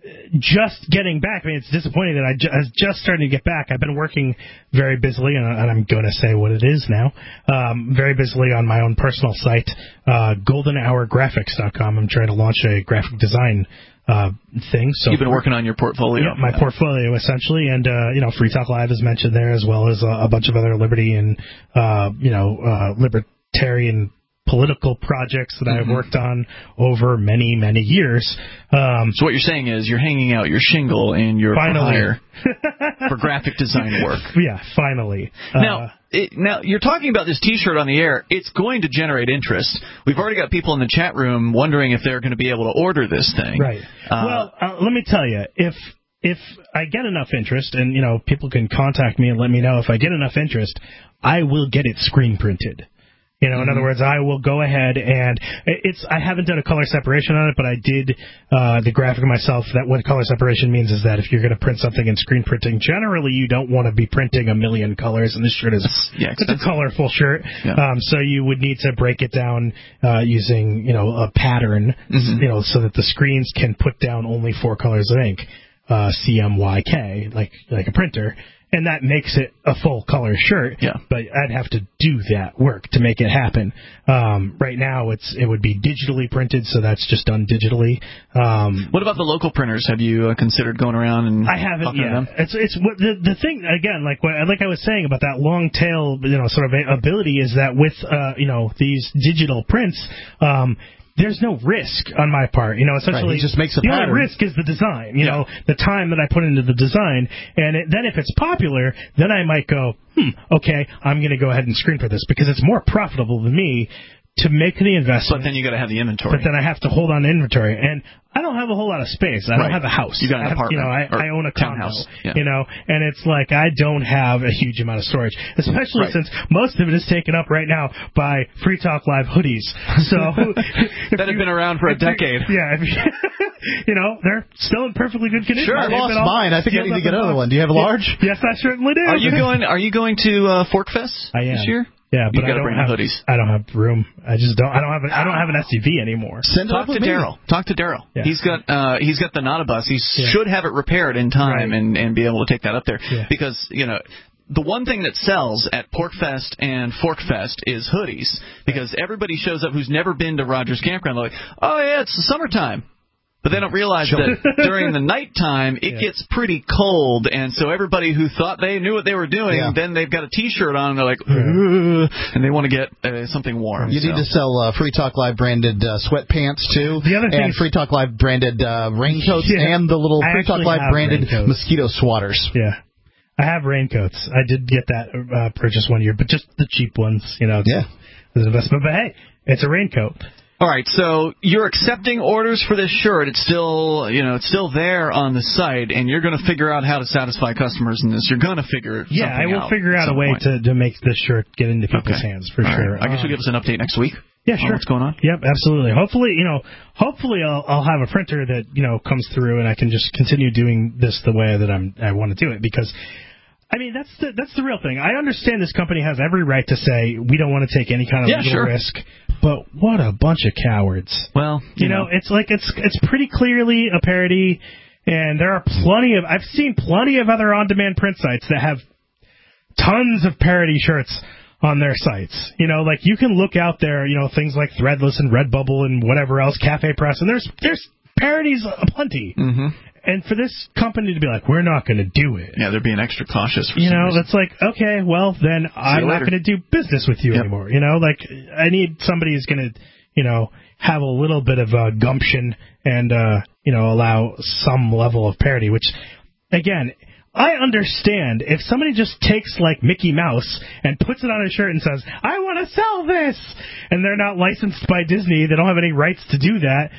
just getting back. I mean, it's disappointing that I, ju- I was just starting to get back. I've been working very busily, and, and I'm going to say what it is now, um, very busily on my own personal site, uh, golden hour graphics dot com. I'm trying to launch a graphic design uh, thing. So You've been working on your portfolio. Yeah, my yeah. portfolio essentially, and uh, you know, Free Talk Live is mentioned there as well as a, a bunch of other liberty and uh, you know uh, libertarian political projects that Mm-hmm. I've worked on over many many years. Um, so what you're saying is you're hanging out your shingle in your finally hire for graphic design work. Yeah, finally. Now. Uh, It, now, you're talking about this T-shirt on the air. It's going to generate interest. We've already got people in the chat room wondering if they're going to be able to order this thing. Right. Uh, well, uh, let me tell you, if if I get enough interest, and you know, people can contact me and let me know if I get enough interest, I will get it screen printed. You know, in Mm-hmm. other words, I will go ahead and it's. I haven't done a color separation on it, but I did uh, the graphic myself. That what color separation means is that if you're going to print something in screen printing, generally you don't want to be printing a million colors, and this shirt is yeah, it's a colorful shirt. Yeah. Um, so you would need to break it down uh, using you know a pattern, Mm-hmm. you know, so that the screens can put down only four colors of ink, uh, C M Y K, like like a printer. And that makes it a full color shirt. Yeah. But I'd have to do that work to make it happen. Um, right now, it's it would be digitally printed, so that's just done digitally. Um, what about the local printers? Have you uh, considered going around and I haven't talking to yet. them? It's it's what the the thing again, like what, like I was saying about that long tail, you know, sort of ability is that with uh, you know these digital prints. Um, There's no risk on my part, you know. Essentially, right, he just makes a the pattern. only risk is the design, you Yeah. know, the time that I put into the design, and it, then if it's popular, then I might go, hmm, okay, I'm going to go ahead and screen for this because it's more profitable than me to make the investment. But then you got to have the inventory. But then I have to hold on to inventory, and I don't have a whole lot of space. I don't Right. have a house. You got an I have, apartment You know, I, or I own a condo. townhouse. Yeah. You know, and it's like I don't have a huge amount of storage, especially Right. since most of it is taken up right now by Free Talk Live hoodies. So that have been around for a decade. Yeah, if you, you know, they're still in perfectly good condition. Sure, I They've lost been all mine. I think I sealed need to up get in another box. one. Do you have a large? Yes, I certainly do. Are you going? Are you going to uh, Forkfest I am. this year? Yeah, You but I gotta don't bring the have hoodies. I don't have room. I just don't. I don't have. A, I don't have an S U V anymore. Send it Talk up to with me. Daryl. Talk to Daryl. Yeah. He's got uh, he's got the Nautilus. He Yeah. should have it repaired in time Right. and, and be able to take that up there. Yeah. Because you know the one thing that sells at Porkfest and Forkfest is hoodies. Because everybody shows up who's never been to Rogers Campground. They're like, oh yeah, it's the summertime. But they don't realize that during the nighttime, it yeah. gets pretty cold, and so everybody who thought they knew what they were doing, yeah. then they've got a T-shirt on, and they're like, yeah. and they want to get uh, something warm. You so. need to sell uh, Free Talk Live branded uh, sweatpants, too, the other thing and is, Free Talk Live branded uh, raincoats, yeah, and the little I Free Talk Live branded raincoats. Mosquito swatters. Yeah. I have raincoats. I did get that uh, purchase one year, but just the cheap ones, you know. Yeah. It's an investment, but hey, it's a raincoat. All right, so you're accepting orders for this shirt. It's still, you know, it's still there on the site, and you're going to figure out how to satisfy customers in this. You're going to figure yeah, something I will out figure out a way to, to make this shirt get into people's okay. hands for All sure. Right. I guess um, you'll give us an update next week. Yeah, sure. What's going on? Yep, absolutely. Hopefully, you know, hopefully I'll, I'll have a printer that you know comes through, and I can just continue doing this the way that I'm I want to do it because. I mean, that's the that's the real thing. I understand this company has every right to say we don't want to take any kind of yeah, legal sure. risk, but what a bunch of cowards. Well, you, you know, know, it's like it's it's pretty clearly a parody, and there are plenty of I've seen plenty of other on-demand print sites that have tons of parody shirts on their sites. You know, like you can look out there, you know, things like Threadless and Redbubble and whatever else, Cafe Press, and there's there's parodies aplenty. Mm-hmm. And for this company to be like, we're not going to do it. Yeah, they're being extra cautious. For you know, reason. that's like, okay, well, then I'm not going to do business with you yep. anymore. You know, like, I need somebody who's going to, you know, have a little bit of uh, gumption and, uh, you know, allow some level of parody, which, again, I understand if somebody just takes, like, Mickey Mouse and puts it on a shirt and says, I want to sell this, and they're not licensed by Disney, they don't have any rights to do that.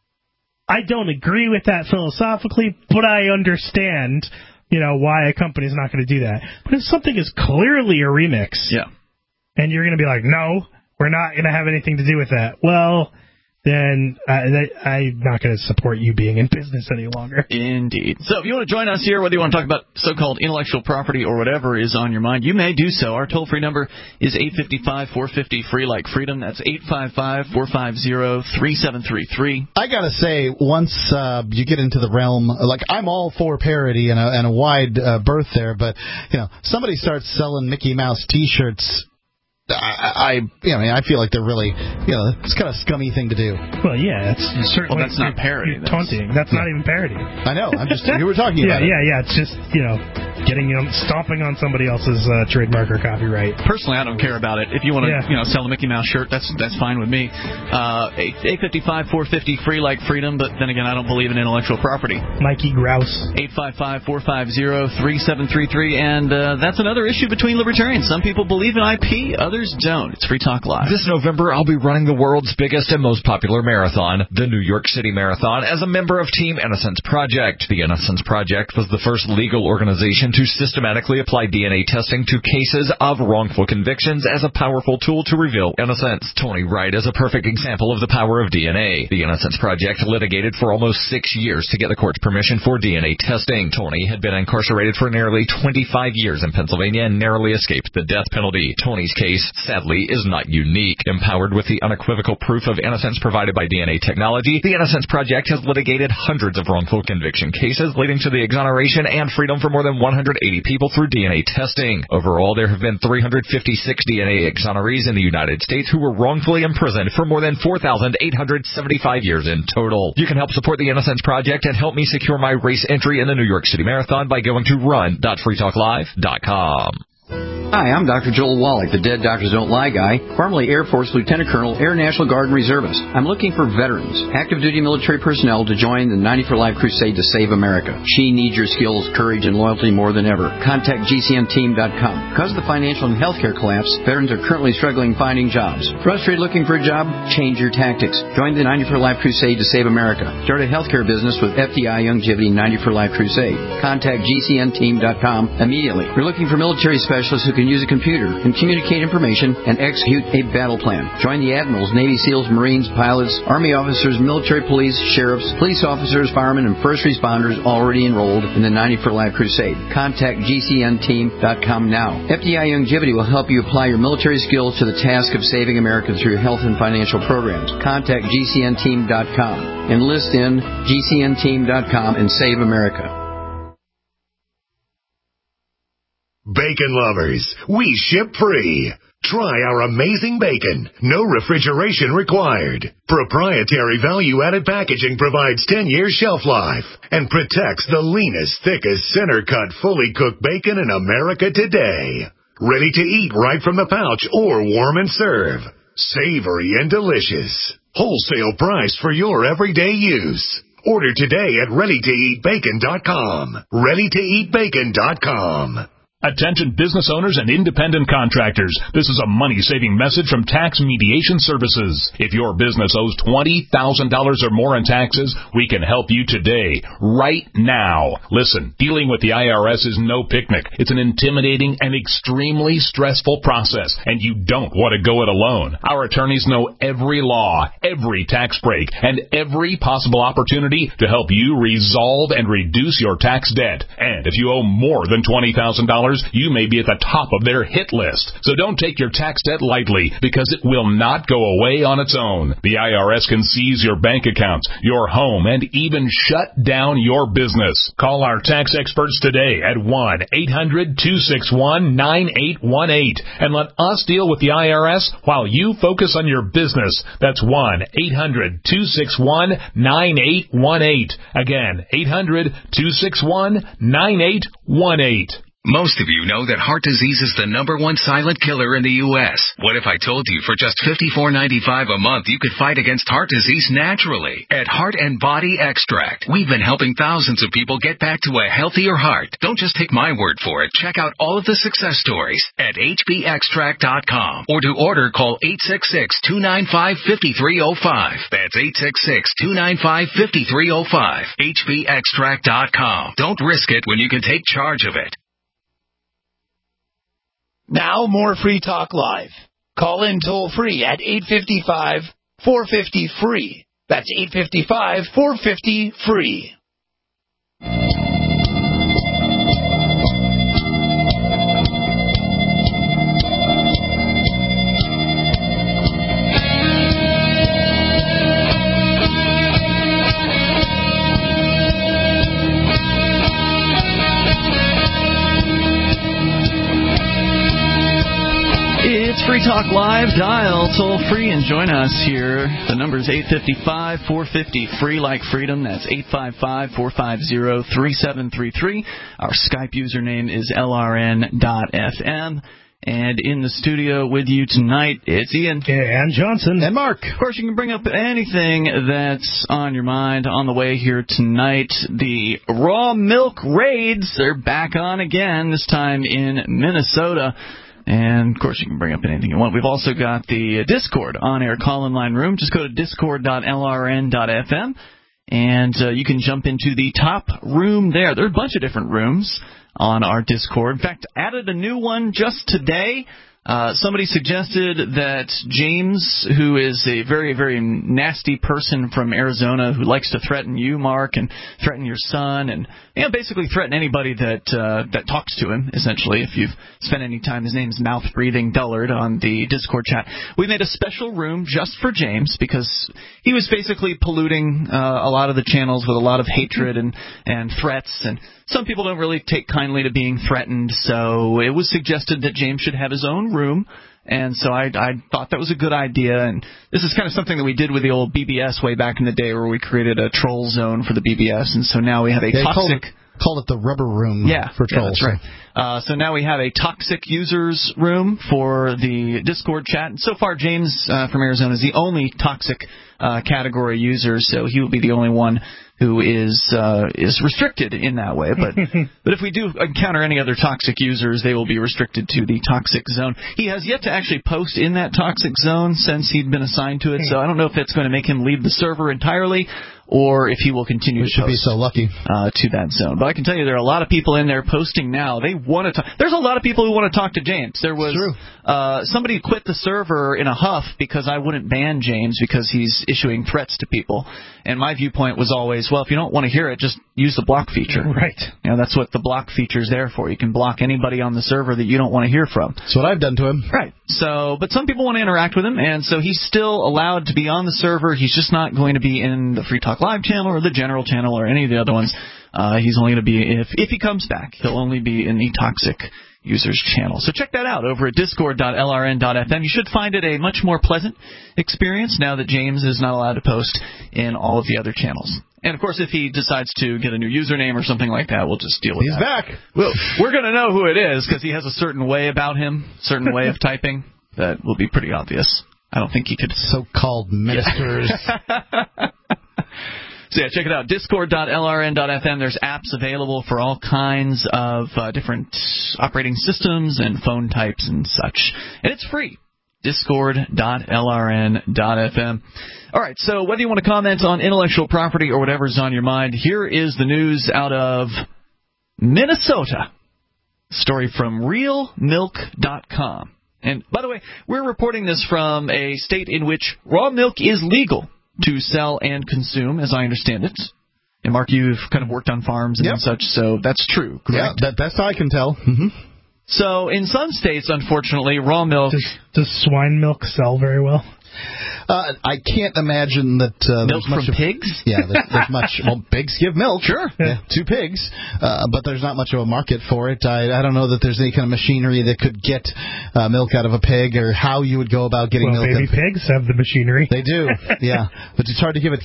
I don't agree with that philosophically, but I understand, you know, why a company's not going to do that. But if something is clearly a remix, yeah, and you're going to be like, no, we're not going to have anything to do with that, well, then I, I'm not going to support you being in business any longer. Indeed. So if you want to join us here, whether you want to talk about so-called intellectual property or whatever is on your mind, you may do so. Our toll-free number is eight five five, four five zero, free like freedom. That's eight five five, four five zero, three seven three three. I got to say, once uh, you get into the realm, like I'm all for parody and a, and a wide uh, berth there, but, you know, somebody starts selling Mickey Mouse T-shirts, I, I, you know, I mean, I feel like they're really, you know, it's kind of a scummy thing to do. Well, yeah, it's certainly. Well, that's not parody. That's taunting. That's yeah. not even parody. I know. I'm just. You were talking yeah, about yeah, it. Yeah, yeah. It's just, you know, getting you know, stomping on somebody else's uh, trademark or copyright. Personally, I don't care about it. If you want to, yeah. you know, sell a Mickey Mouse shirt, that's that's fine with me. Uh, eight five five, four five zero, free like freedom. But then again, I don't believe in intellectual property. Mikey Grouse. eight five five, four five zero, three seven three three. And uh, that's another issue between libertarians. Some people believe in I P, others don't. It's free. Talk Live. This November, I'll be running the world's biggest and most popular marathon, the New York City Marathon, as a member of Team Innocence Project. The Innocence Project was the first legal organization to systematically apply D N A testing to cases of wrongful convictions as a powerful tool to reveal innocence. Tony Wright is a perfect example of the power of D N A. The Innocence Project litigated for almost six years to get the court's permission for D N A testing. Tony had been incarcerated for nearly twenty-five years in Pennsylvania and narrowly escaped the death penalty. Tony's case, sadly, is not unique. Empowered with the unequivocal proof of innocence provided by D N A technology, the Innocence Project has litigated hundreds of wrongful conviction cases, leading to the exoneration and freedom for more than one hundred eighty people through D N A testing. Overall, there have been three hundred fifty-six D N A exonerees in the United States who were wrongfully imprisoned for more than four thousand eight hundred seventy-five years in total. You can help support the Innocence Project and help me secure my race entry in the New York City Marathon by going to run dot free talk live dot com. Hi, I'm Doctor Joel Wallach, the Dead Doctors Don't Lie guy, formerly Air Force Lieutenant Colonel, Air National Guard and Reservist. I'm looking for veterans, active duty military personnel to join the ninety for Life crusade to save America. She needs your skills, courage, and loyalty more than ever. Contact G C N team dot com. Because of the financial and healthcare collapse, veterans are currently struggling finding jobs. Frustrated looking for a job? Change your tactics. Join the ninety for Life crusade to save America. Start a healthcare business with F D I Youngevity ninety for Life crusade. Contact G C N team dot com immediately. We're looking for military specialists who can use a computer and communicate information and execute a battle plan. Join the admirals, Navy SEALs, Marines, pilots, Army officers, military police, sheriffs, police officers, firemen, and first responders already enrolled in the ninety for Life crusade. Contact G C N team dot com now. F D I Youngevity will help you apply your military skills to the task of saving America through health and financial programs. Contact G C N team dot com. Enlist in G C N team dot com and save America. Bacon lovers, we ship free. Try our amazing bacon. No refrigeration required. Proprietary value-added packaging provides ten years shelf life and protects the leanest, thickest, center-cut, fully cooked bacon in America today. Ready to eat right from the pouch or warm and serve. Savory and delicious. Wholesale price for your everyday use. Order today at ready to eat bacon dot com. ready to eat bacon dot com. Attention business owners and independent contractors. This is a money-saving message from Tax Mediation Services. If your business owes twenty thousand dollars or more in taxes, we can help you today, right now. Listen, dealing with the I R S is no picnic. It's an intimidating and extremely stressful process, and you don't want to go it alone. Our attorneys know every law, every tax break, and every possible opportunity to help you resolve and reduce your tax debt. And if you owe more than twenty thousand dollars, you may be at the top of their hit list. So don't take your tax debt lightly, because it will not go away on its own. The I R S can seize your bank accounts, your home, and even shut down your business. Call our tax experts today at one eight hundred two six one nine eight one eight and let us deal with the I R S while you focus on your business. That's one eight hundred two six one nine eight one eight. Again, eight hundred two six one nine eight one eight. Most of you know that heart disease is the number one silent killer in the U S What if I told you for just fifty-four ninety-five a month you could fight against heart disease naturally? At Heart and Body Extract, we've been helping thousands of people get back to a healthier heart. Don't just take my word for it. Check out all of the success stories at H B extract dot com, or to order, call eight six six two nine five five three zero five. That's eight six six two nine five five three zero five. H B extract dot com. Don't risk it when you can take charge of it. Now more Free Talk Live. Call in toll free at eight five five, four five zero, free. That's eight five five, four five zero, free. It's Free Talk Live. Dial toll free and join us here. The number is eight five five, four five zero, free like freedom. That's eight five five, four five zero, three seven three three. Our Skype username is L R N dot F M. And in the studio with you tonight, it's Ian. And Johnson. And Mark. Of course, you can bring up anything that's on your mind. On the way here tonight, the raw milk raids are back on again, this time in Minnesota. And, of course, you can bring up anything you want. We've also got the Discord on-air call-in line room. Just go to discord dot L R N dot F M, and uh, you can jump into the top room there. There are a bunch of different rooms on our Discord. In fact, added a new one just today. Uh, somebody suggested that James, who is a very, very nasty person from Arizona who likes to threaten you, Mark, and threaten your son, and you know, basically threaten anybody that uh, that talks to him, essentially, if you've spent any time. His name's Mouth Breathing Dullard on the Discord chat. We made a special room just for James because he was basically polluting uh, a lot of the channels with a lot of hatred and, and threats, and some people don't really take kindly to being threatened, so it was suggested that James should have his own room, and so I, I thought that was a good idea, and this is kind of something that we did with the old B B S way back in the day where we created a troll zone for the B B S, and so now we have a they toxic... Called it, called it the rubber room yeah, for trolls. Yeah, that's right. Uh, so now we have a toxic users room for the Discord chat, and so far James uh, from Arizona is the only toxic uh, category user, so he will be the only one who is uh, is restricted in that way. But but if we do encounter any other toxic users, they will be restricted to the toxic zone. He has yet to actually post in that toxic zone since he'd been assigned to it, so I don't know if that's going to make him leave the server entirely or if he will continue we to should post be so lucky. Uh, to that zone. But I can tell you there are a lot of people in there posting now. They want to talk. There's a lot of people who want to talk to James. There was uh, somebody quit the server in a huff because I wouldn't ban James because he's issuing threats to people. And my viewpoint was always, well, if you don't want to hear it, just use the block feature. Right. You know, that's what the block feature is there for. You can block anybody on the server that you don't want to hear from. That's what I've done to him. Right. So, but some people want to interact with him, and so he's still allowed to be on the server. He's just not going to be in the Free Talk Live channel or the general channel or any of the other ones. Uh, he's only going to be, if if he comes back, he'll only be in the toxic users channel. So check that out over at discord dot l r n dot f m. You should find it a much more pleasant experience now that James is not allowed to post in all of the other channels. And, of course, if he decides to get a new username or something like that, we'll just deal with He's that. He's back. Well, we're going to know who it is because he has a certain way about him, certain way of typing that will be pretty obvious. I don't think he could... So-called ministers. Yeah. So, yeah, check it out, discord dot l r n dot f m. There's apps available for all kinds of uh, different operating systems and phone types and such. And it's free, discord dot l r n dot f m. All right, so whether you want to comment on intellectual property or whatever's on your mind, here is the news out of Minnesota. Story from real milk dot com. And, by the way, we're reporting this from a state in which raw milk is legal to sell and consume, as I understand it. And, Mark, you've kind of worked on farms and yep. such, so that's true, correct? Yeah, that, best I can tell. Mm-hmm. So, in some states, unfortunately, raw milk... Does, does swine milk sell very well? Uh, I can't imagine that uh, milk there's much from of, pigs. Yeah, there's, there's much. Well, pigs give milk. Sure, yeah, two pigs, uh, but there's not much of a market for it. I, I don't know that there's any kind of machinery that could get uh, milk out of a pig, or how you would go about getting well, milk. Baby pigs have the machinery. They do, yeah, but it's hard to give it.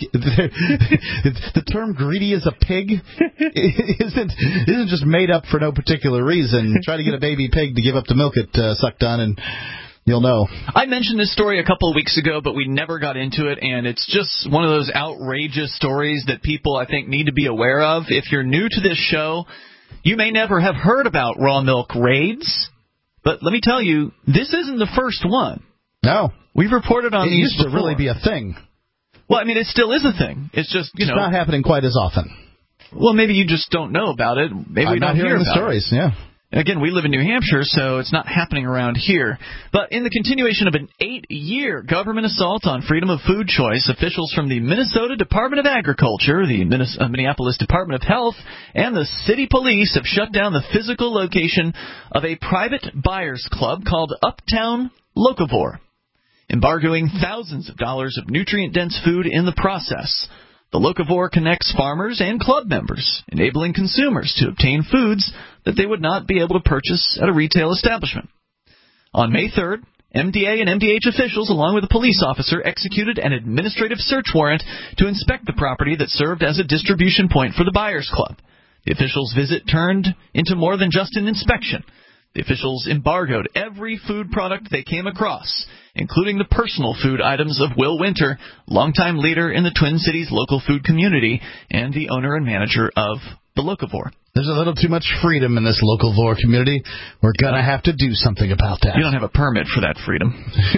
The term "greedy as a pig" isn't isn't just made up for no particular reason. Try to get a baby pig to give up the milk it uh, sucked on, and you'll know. I mentioned this story a couple of weeks ago, but we never got into it, and it's just one of those outrageous stories that people, I think, need to be aware of. If you're new to this show, you may never have heard about raw milk raids, but let me tell you, this isn't the first one. No. We've reported on it these used to before. really be a thing. Well, I mean, it still is a thing. It's just, you it's know. It's not happening quite as often. Well, maybe you just don't know about it. Maybe I'm we don't not hear hearing the about stories, it. yeah. Again, we live in New Hampshire, so it's not happening around here. But in the continuation of an eight-year government assault on freedom of food choice, officials from the Minnesota Department of Agriculture, the Minneapolis Department of Health, and the city police have shut down the physical location of a private buyers club called Uptown Locavore, embargoing thousands of dollars of nutrient-dense food in the process. The Locavore connects farmers and club members, enabling consumers to obtain foods that they would not be able to purchase at a retail establishment. On May third, M D A and M D H officials, along with a police officer, executed an administrative search warrant to inspect the property that served as a distribution point for the Buyers Club. The officials' visit turned into more than just an inspection. The officials embargoed every food product they came across, including the personal food items of Will Winter, longtime leader in the Twin Cities local food community and the owner and manager of the Locavore. There's a little too much freedom in this Locavore community. We're going to have to do something about that. You don't have a permit for that freedom.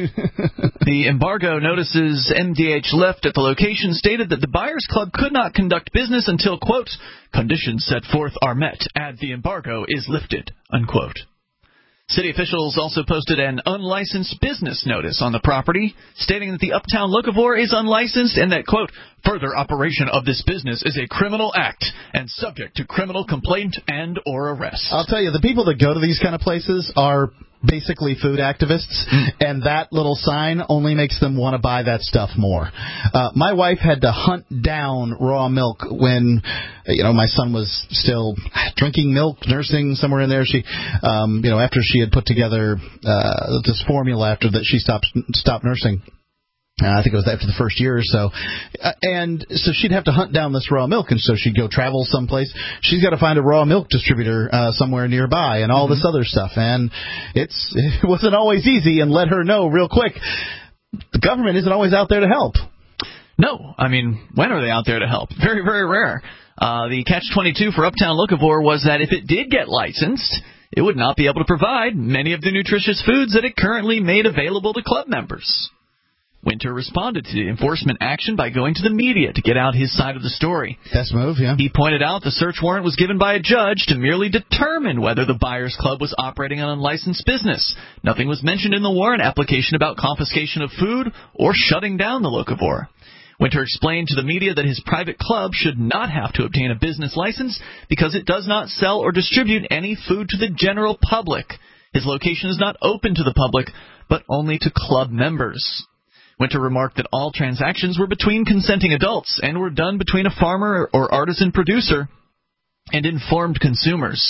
The embargo notices M D H left at the location stated that the Buyers Club could not conduct business until, quote, conditions set forth are met and the embargo is lifted, unquote. City officials also posted an unlicensed business notice on the property, stating that the Uptown Locavore is unlicensed and that, quote, further operation of this business is a criminal act and subject to criminal complaint and or arrest. I'll tell you, the people that go to these kind of places are basically food activists, mm. and that little sign only makes them want to buy that stuff more. Uh, my wife had to hunt down raw milk when, you know, my son was still drinking milk, nursing somewhere in there. She, um, you know, after she had put together uh, this formula after that she stopped stopped nursing. Uh, I think it was after the first year or so. Uh, and so she'd have to hunt down this raw milk, and so she'd go travel someplace. She's got to find a raw milk distributor uh, somewhere nearby and all mm-hmm. this other stuff. And it's it wasn't always easy, and let her know real quick, the government isn't always out there to help. No. I mean, when are they out there to help? Very, very rare. Uh, the catch twenty-two for Uptown Locavore was that if it did get licensed, it would not be able to provide many of the nutritious foods that it currently made available to club members. Winter responded to the enforcement action by going to the media to get out his side of the story. Best move, yeah. He pointed out the search warrant was given by a judge to merely determine whether the Buyers Club was operating an unlicensed business. Nothing was mentioned in the warrant application about confiscation of food or shutting down the Locavore. Winter explained to the media that his private club should not have to obtain a business license because it does not sell or distribute any food to the general public. His location is not open to the public, but only to club members. Winter remarked that all transactions were between consenting adults and were done between a farmer or artisan producer and informed consumers.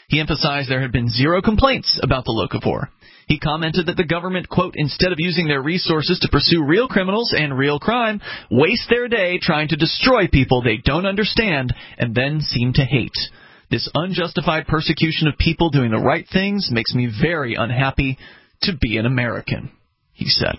He emphasized there had been zero complaints about the locavore. He commented that the government, quote, instead of using their resources to pursue real criminals and real crime, waste their day trying to destroy people they don't understand and then seem to hate. This unjustified persecution of people doing the right things makes me very unhappy to be an American, he said.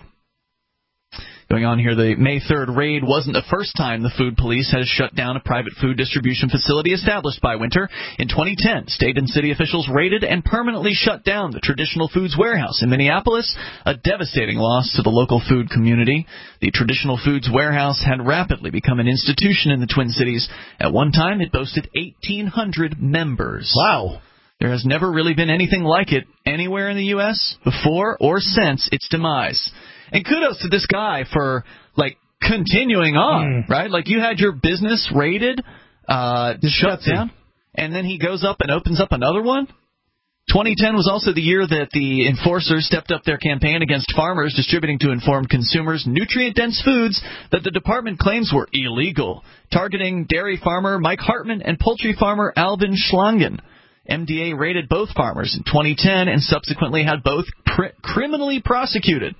Going on here, the May third raid wasn't the first time the food police has shut down a private food distribution facility established by Winter. In twenty ten, state and city officials raided and permanently shut down the Traditional Foods Warehouse in Minneapolis, a devastating loss to the local food community. The Traditional Foods Warehouse had rapidly become an institution in the Twin Cities. At one time, it boasted eighteen hundred members. Wow. There has never really been anything like it anywhere in the U S before or since its demise. And kudos to this guy for, like, continuing on, mm. right? Like, you had your business raided, uh, shut down, and then he goes up and opens up another one? twenty ten was also the year that the enforcers stepped up their campaign against farmers distributing to informed consumers nutrient-dense foods that the department claims were illegal, targeting dairy farmer Mike Hartman and poultry farmer Alvin Schlangen. M D A raided both farmers in twenty ten and subsequently had both pr- criminally prosecuted.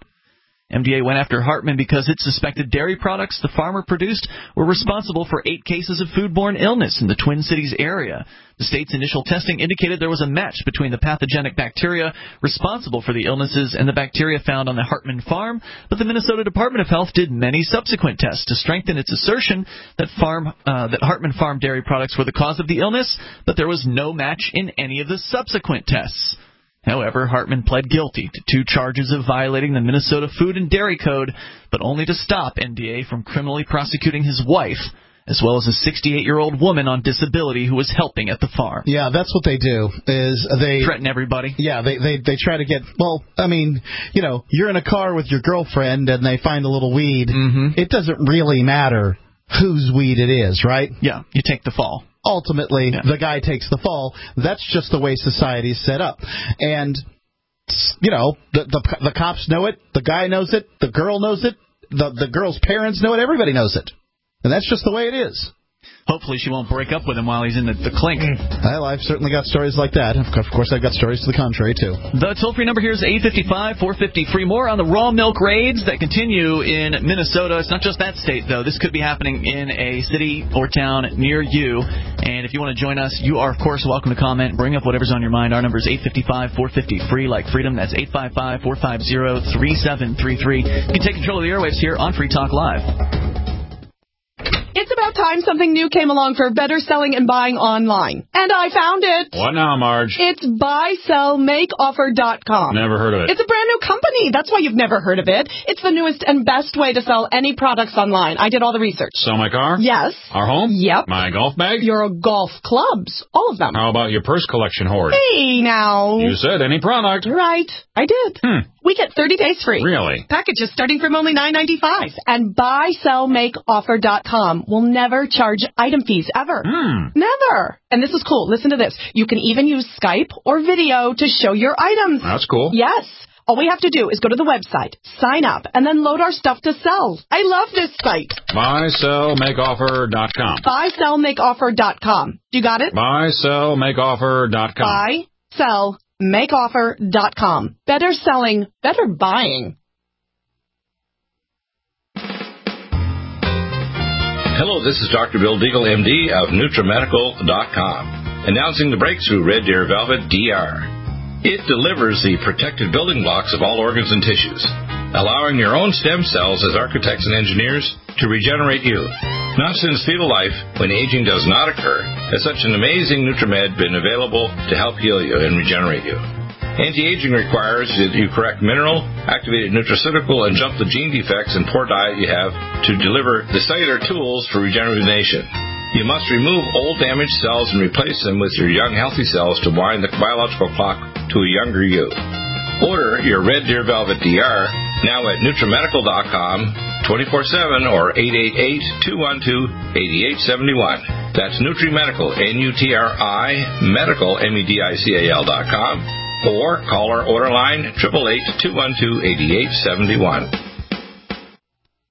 M D A went after Hartman because it suspected dairy products the farmer produced were responsible for eight cases of foodborne illness in the Twin Cities area. The state's initial testing indicated there was a match between the pathogenic bacteria responsible for the illnesses and the bacteria found on the Hartman farm, but the Minnesota Department of Health did many subsequent tests to strengthen its assertion that farm uh, that Hartman Farm dairy products were the cause of the illness, but there was no match in any of the subsequent tests. However, Hartman pled guilty to two charges of violating the Minnesota Food and Dairy Code, but only to stop M D A from criminally prosecuting his wife, as well as a sixty-eight-year-old woman on disability who was helping at the farm. Yeah, that's what they do, is they... threaten everybody. Yeah, they, they, they try to get... Well, I mean, you know, you're in a car with your girlfriend and they find a little weed. Mm-hmm. It doesn't really matter whose weed it is, right? Yeah, you take the fall. Ultimately, yeah. the guy takes the fall. That's just the way society's set up. And, you know, the, the the cops know it, the guy knows it, the girl knows it, the, the girl's parents know it, everybody knows it. And that's just the way it is. Hopefully she won't break up with him while he's in the, the clink. Well, I've certainly got stories like that. Of course, I've got stories to the contrary, too. The toll-free number here is eight five five, four five zero, free. More on the raw milk raids that continue in Minnesota. It's not just that state, though. This could be happening in a city or town near you. And if you want to join us, you are, of course, welcome to comment. Bring up whatever's on your mind. Our number is eight five five, four five zero, free, like freedom. That's eight five five, four five zero, three seven three three. You can take control of the airwaves here on Free Talk Live. It's about time something new came along for better selling and buying online. And I found it. What now, Marge? It's buy sell make offer dot com. Never heard of it. It's a brand new company. That's why you've never heard of it. It's the newest and best way to sell any products online. I did all the research. Sell my car? Yes. Our home? Yep. My golf bag? Your golf clubs. All of them. How about your purse collection hoard? Hey, now. You said any product. Right. I did. Hmm. We get thirty days free. Really? Packages starting from only nine ninety-five. And buy sell make offer dot com will never charge item fees ever. Hmm. Never. And this is cool. Listen to this. You can even use Skype or video to show your items. That's cool. Yes. All we have to do is go to the website, sign up, and then load our stuff to sell. I love this site. buy sell make offer dot com. buy sell make offer dot com. You got it? buy sell make offer dot com. buy sell make offer dot com. Better selling, better buying. Hello, this is Doctor Bill Deagle, M D of NutriMedical dot com, announcing the breakthrough Red Deer Velvet D R. It delivers the protected building blocks of all organs and tissues, allowing your own stem cells as architects and engineers to regenerate you. Not since fetal life, when aging does not occur, has such an amazing NutriMed been available to help heal you and regenerate you. Anti-aging requires that you correct mineral, activated nutraceutical, and jump the gene defects and poor diet you have to deliver the cellular tools for regeneration. You must remove old damaged cells and replace them with your young healthy cells to wind the biological clock to a younger you. Order your Red Deer Velvet D R now at NutriMedical dot com, twenty-four seven or eight eight eight, two one two, eight eight seven one. That's NutriMedical, N U T R I, medical, M E D I C A L dot com. Or call our order line, eight eight eight, two one two, eight eight seven one.